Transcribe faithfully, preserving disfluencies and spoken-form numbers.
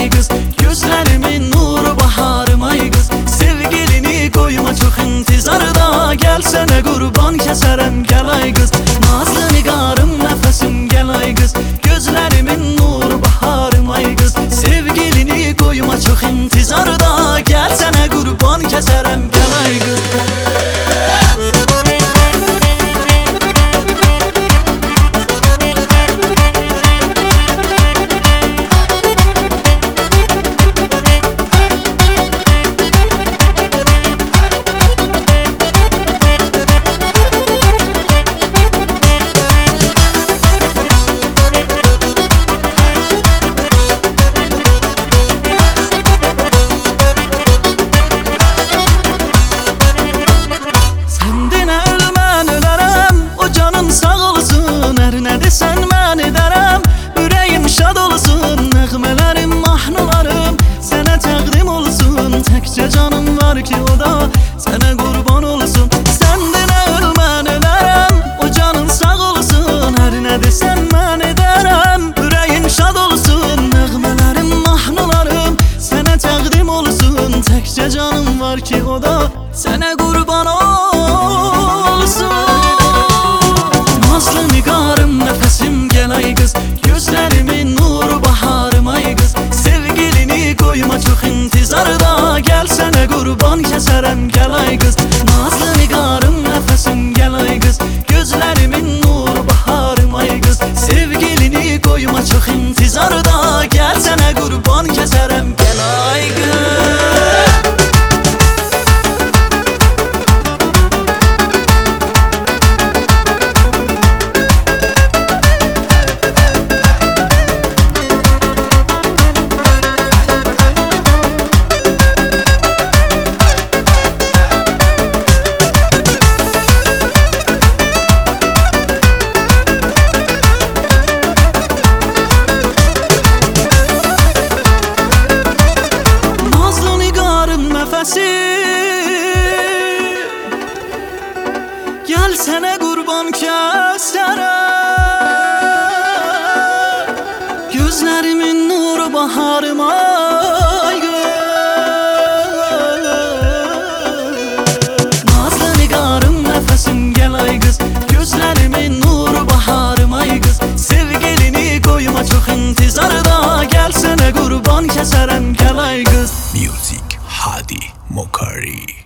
ay kız, gözlerimin nuru baharım ay kız. Sevgilini koyma çok intizarda, gelsene kurban keserem gel ay kız. Nazlı nigarım nefesim gel ay kız, gözlerimin nuru baharım ay kız. Sevgilini koyma çok intizarda, gelsene kurban keserem gel ay kız. Sen mən edərəm, ürəyim şad olsun, nəğmələrim, mahnılarım sənə təqdim olsun. Təkcə canım var ki o da sənə qurban olsun. Səndinə öl mən ölərəm, o canın sağ olsun. Hər nə desən mən edərəm, ürəyim şad olsun, nəğmələrim, mahnılarım sənə təqdim olsun. Təkcə canım var ki o da sənə qurban olsun. Nazlı nigarım nefesim gel ay kız, gözlerimin nuru baharım ay kız. Sevgilini koyma çok intizarda, gelsene kurban keserem gel ay kız. Nazlı nigarım nefesim gel ay kız, gözlerimin nuru baharım ay kız. Sevgilini koyma çok intizarda, gelsene kurban keserem gel ay kız. Gel sene kurban keserem, gözlerimin nuru baharım ay kız. Nazlı nigarım nefesim gel ay kız, gözlerimin nuru baharım ay kız. Sevgilini koyma çok intizarda, gelsene kurban keserem gel ay kız. Music Hadi Mokari.